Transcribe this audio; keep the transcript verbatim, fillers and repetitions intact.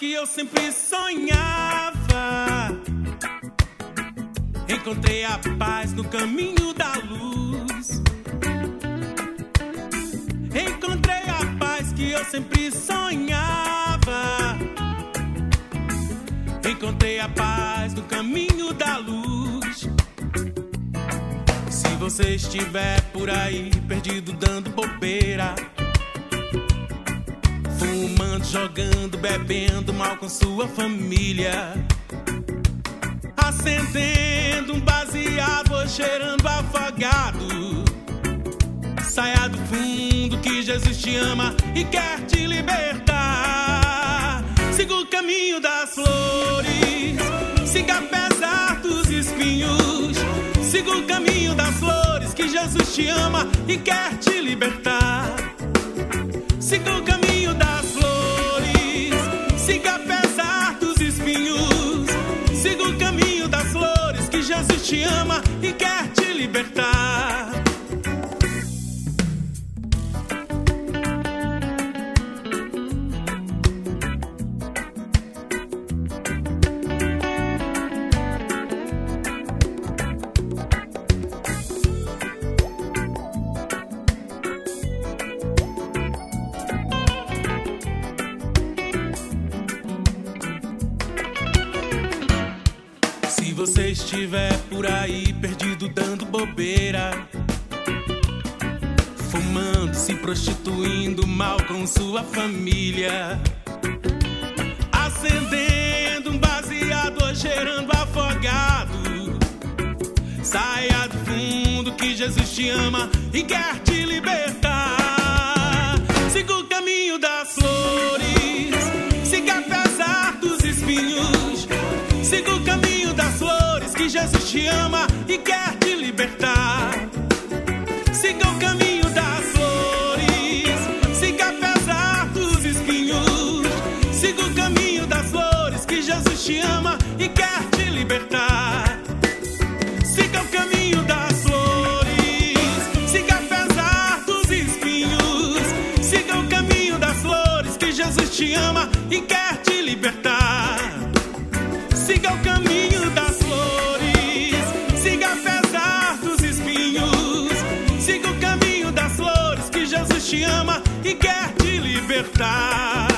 que eu sempre sonhava. Encontrei a paz no caminho da luz. Encontrei a paz que eu sempre sonhava. Encontrei a paz no caminho da luz. Se você estiver por aí perdido, dando bobeira, fumando, jogando, bebendo mal com sua família, acendendo um baseado ou cheirando afogado, saia do fundo que Jesus te ama e quer te libertar. Siga o caminho das flores, siga apesar dos espinhos. Siga o caminho das flores que Jesus te ama e quer te libertar. Siga o caminho das flores, siga apesar dos espinhos. Siga o caminho das flores que Jesus te ama e quer te libertar. Se você estiver por aí perdido, dando bobeira, fumando, se prostituindo mal com sua família, acendendo um baseado ou cheirando afogado, saia do fundo que Jesus te ama e quer te libertar. Siga o caminho das flores, siga apesar dos espinhos. Siga o caminho das flores que Jesus te ama e quer te libertar. Siga o caminho das flores, siga apesar dos espinhos. Siga o caminho das flores que Jesus te ama e quer te libertar. Siga o caminho das flores, siga apesar dos espinhos. Siga o caminho das flores que Jesus te ama e quer te libertar. Siga o caminho das flores, siga apesar dos espinhos. Siga o caminho das flores que Jesus te ama e quer te libertar.